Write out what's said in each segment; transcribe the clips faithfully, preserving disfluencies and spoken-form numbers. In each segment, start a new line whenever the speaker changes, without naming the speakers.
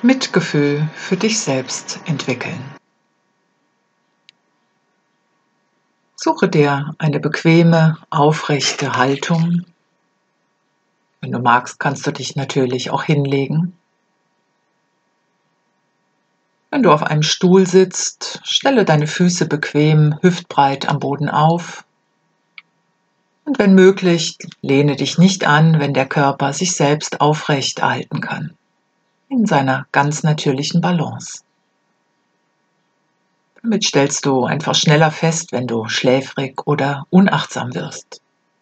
Mitgefühl für dich selbst entwickeln. Suche dir eine bequeme, aufrechte Haltung. Wenn du magst, kannst du dich natürlich auch hinlegen. Wenn du auf einem Stuhl sitzt, stelle deine Füße bequem hüftbreit am Boden auf. Und wenn möglich, lehne dich nicht an, wenn der Körper sich selbst aufrecht erhalten kann, in seiner ganz natürlichen Balance. Damit stellst du einfach schneller fest, wenn du schläfrig oder unachtsam wirst.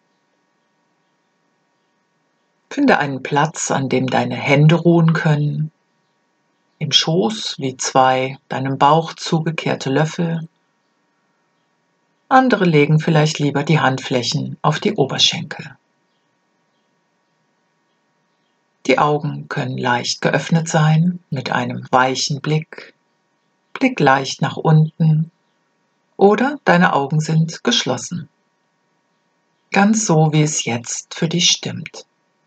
Finde einen Platz, an dem deine Hände ruhen können, im Schoß wie zwei deinem Bauch zugekehrte Löffel. Andere legen vielleicht lieber die Handflächen auf die Oberschenkel. Die Augen können leicht geöffnet sein, mit einem weichen Blick, Blick leicht nach unten, oder deine Augen sind geschlossen. Ganz so, wie es jetzt für dich stimmt.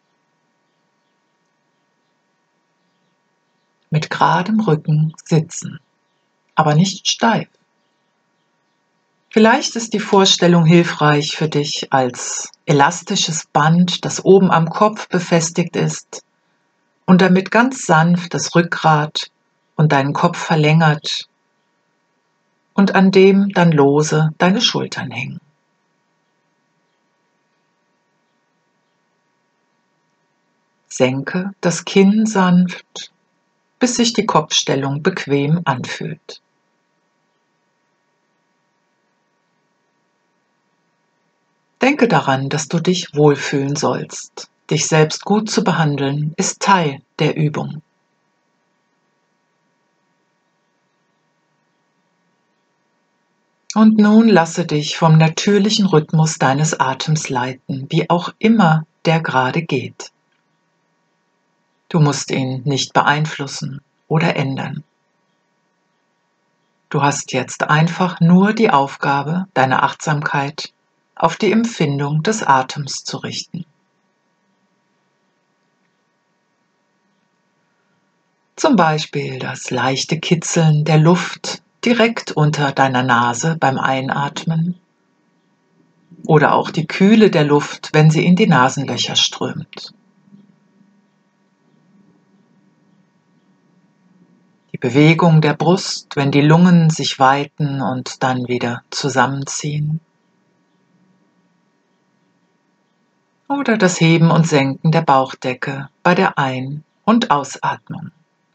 Mit geradem Rücken sitzen, aber nicht steif. Vielleicht ist die Vorstellung hilfreich für dich als elastisches Band, das oben am Kopf befestigt ist und damit ganz sanft das Rückgrat und deinen Kopf verlängert und an dem dann lose deine Schultern hängen. Senke das Kinn sanft, bis sich die Kopfstellung bequem anfühlt. Denke daran, dass du dich wohlfühlen sollst. Dich selbst gut zu behandeln, ist Teil der Übung. Und nun lasse dich vom natürlichen Rhythmus deines Atems leiten, wie auch immer der gerade geht. Du musst ihn nicht beeinflussen oder ändern. Du hast jetzt einfach nur die Aufgabe, deine Achtsamkeit auf die Empfindung des Atems zu richten. Zum Beispiel das leichte Kitzeln der Luft direkt unter deiner Nase beim Einatmen oder auch die Kühle der Luft, wenn sie in die Nasenlöcher strömt. Die Bewegung der Brust, wenn die Lungen sich weiten und dann wieder zusammenziehen. Oder das Heben und Senken der Bauchdecke bei der Ein- und Ausatmung.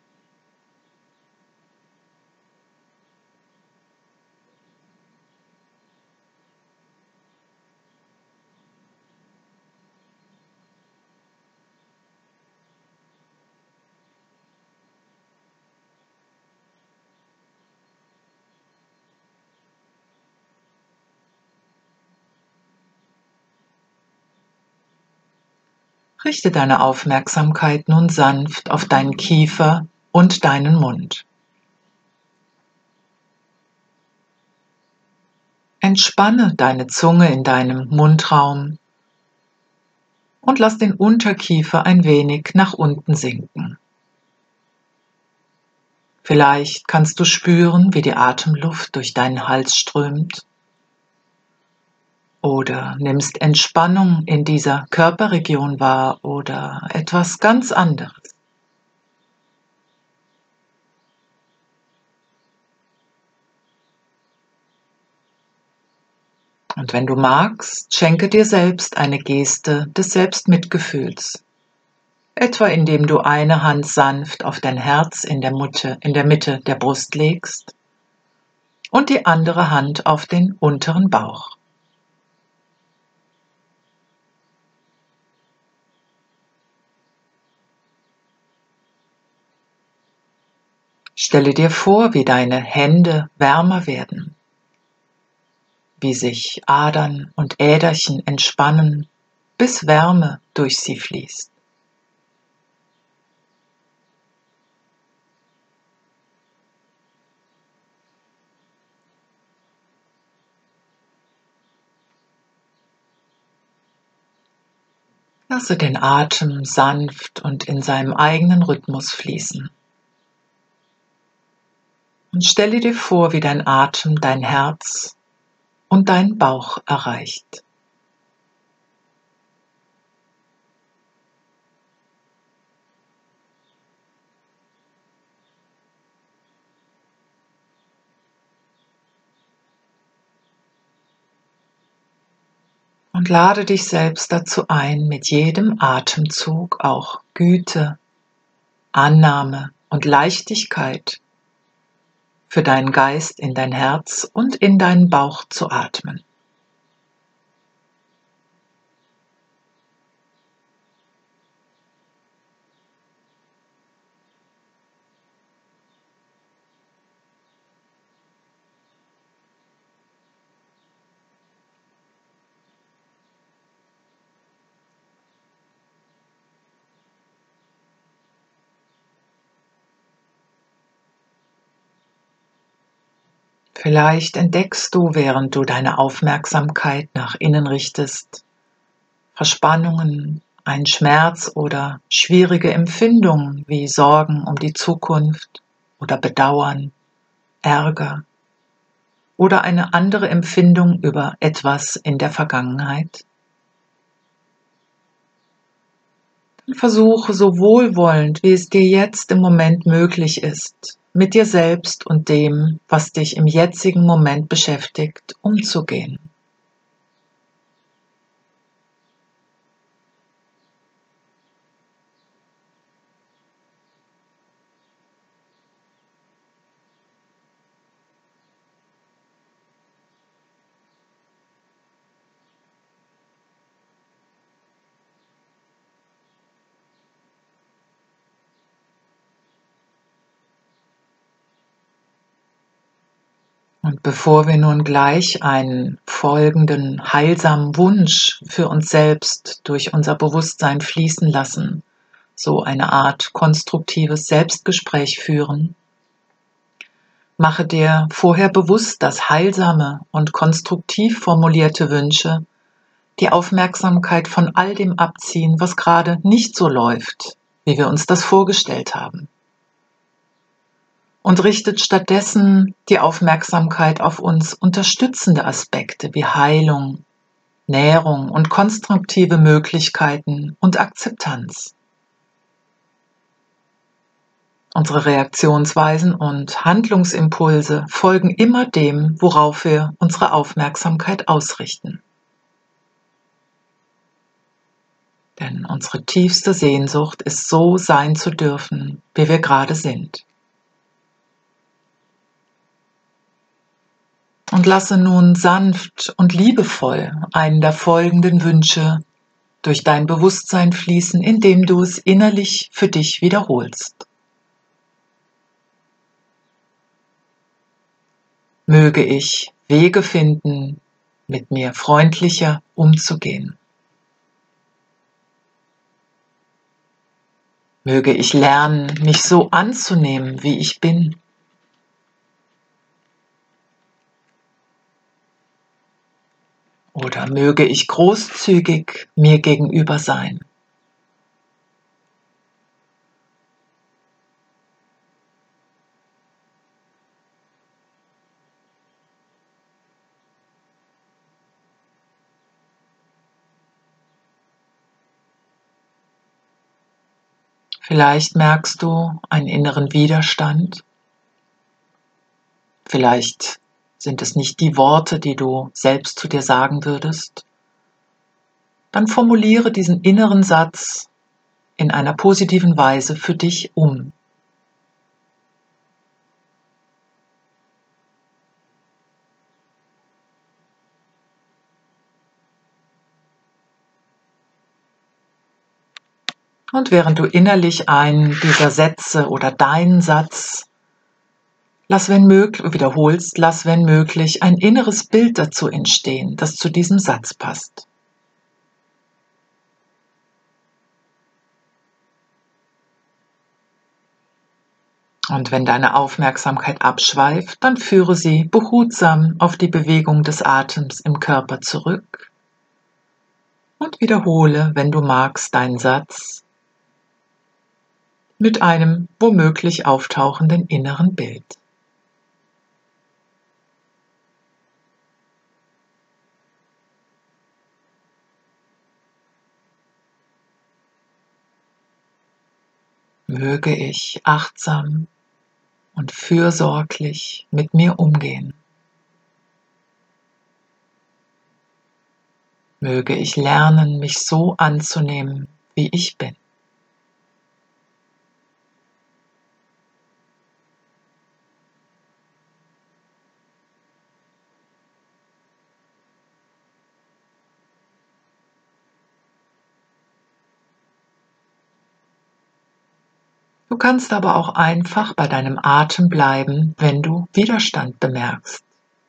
Richte deine Aufmerksamkeit nun sanft auf deinen Kiefer und deinen Mund. Entspanne deine Zunge in deinem Mundraum und lass den Unterkiefer ein wenig nach unten sinken. Vielleicht kannst du spüren, wie die Atemluft durch deinen Hals strömt. Oder nimmst Entspannung in dieser Körperregion wahr oder etwas ganz anderes. Und wenn du magst, schenke dir selbst eine Geste des Selbstmitgefühls. Etwa indem du eine Hand sanft auf dein Herz in der Mitte, in der Mitte der Brust legst und die andere Hand auf den unteren Bauch. Stelle dir vor, wie deine Hände wärmer werden, wie sich Adern und Äderchen entspannen, bis Wärme durch sie fließt. Lasse den Atem sanft und in seinem eigenen Rhythmus fließen. Und stelle dir vor, wie dein Atem dein Herz und deinen Bauch erreicht. Und lade dich selbst dazu ein, mit jedem Atemzug auch Güte, Annahme und Leichtigkeit für deinen Geist in dein Herz und in deinen Bauch zu atmen. Vielleicht entdeckst du, während du deine Aufmerksamkeit nach innen richtest, Verspannungen, einen Schmerz oder schwierige Empfindungen wie Sorgen um die Zukunft oder Bedauern, Ärger oder eine andere Empfindung über etwas in der Vergangenheit. Versuche so wohlwollend, wie es dir jetzt im Moment möglich ist, mit dir selbst und dem, was dich im jetzigen Moment beschäftigt, umzugehen. Und bevor wir nun gleich einen folgenden heilsamen Wunsch für uns selbst durch unser Bewusstsein fließen lassen, so eine Art konstruktives Selbstgespräch führen, mache dir vorher bewusst, dass heilsame und konstruktiv formulierte Wünsche die Aufmerksamkeit von all dem abziehen, was gerade nicht so läuft, wie wir uns das vorgestellt haben. Und richtet stattdessen die Aufmerksamkeit auf uns unterstützende Aspekte wie Heilung, Nährung und konstruktive Möglichkeiten und Akzeptanz. Unsere Reaktionsweisen und Handlungsimpulse folgen immer dem, worauf wir unsere Aufmerksamkeit ausrichten. Denn unsere tiefste Sehnsucht ist, so sein zu dürfen, wie wir gerade sind. Und lasse nun sanft und liebevoll einen der folgenden Wünsche durch dein Bewusstsein fließen, indem du es innerlich für dich wiederholst. Möge ich Wege finden, mit mir freundlicher umzugehen. Möge ich lernen, mich so anzunehmen, wie ich bin. Oder möge ich großzügig mir gegenüber sein. Vielleicht merkst du einen inneren Widerstand. Vielleicht sind es nicht die Worte, die du selbst zu dir sagen würdest. Dann formuliere diesen inneren Satz in einer positiven Weise für dich um. Und während du innerlich einen dieser Sätze oder deinen Satz lass wenn möglich, wiederholst, lass wenn möglich ein inneres Bild dazu entstehen, das zu diesem Satz passt. Und wenn deine Aufmerksamkeit abschweift, dann führe sie behutsam auf die Bewegung des Atems im Körper zurück und wiederhole, wenn du magst, deinen Satz mit einem womöglich auftauchenden inneren Bild. Möge ich achtsam und fürsorglich mit mir umgehen. Möge ich lernen, mich so anzunehmen, wie ich bin. Du kannst aber auch einfach bei deinem Atem bleiben, wenn du Widerstand bemerkst.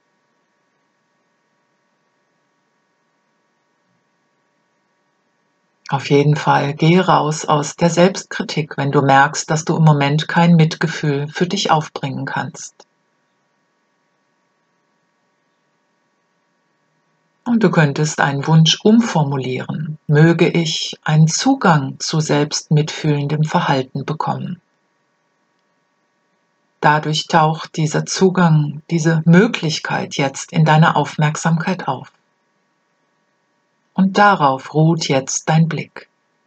Auf jeden Fall geh raus aus der Selbstkritik, wenn du merkst, dass du im Moment kein Mitgefühl für dich aufbringen kannst. Und du könntest einen Wunsch umformulieren. Möge ich einen Zugang zu selbstmitfühlendem Verhalten bekommen. Dadurch taucht dieser Zugang, diese Möglichkeit jetzt in deiner Aufmerksamkeit auf. Und darauf ruht jetzt dein Blick.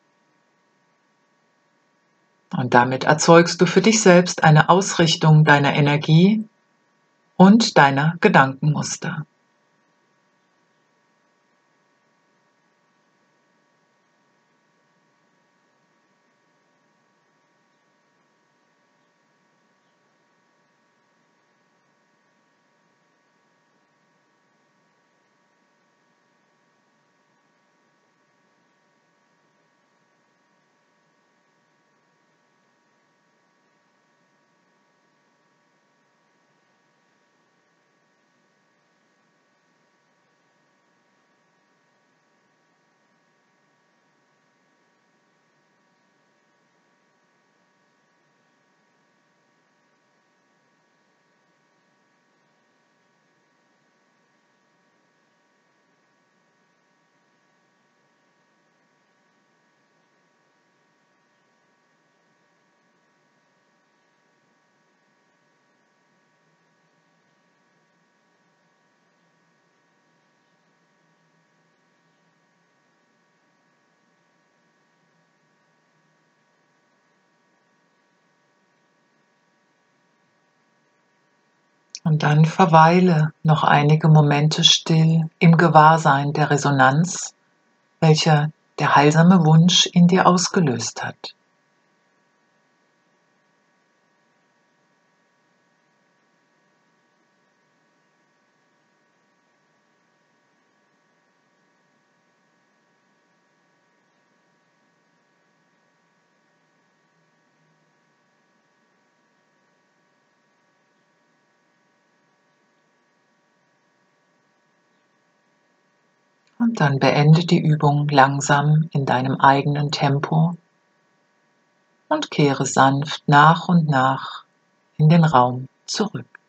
Und damit erzeugst du für dich selbst eine Ausrichtung deiner Energie und deiner Gedankenmuster. Und dann verweile noch einige Momente still im Gewahrsein der Resonanz, welche der heilsame Wunsch in dir ausgelöst hat. Und dann beende die Übung langsam in deinem eigenen Tempo und kehre sanft nach und nach in den Raum zurück.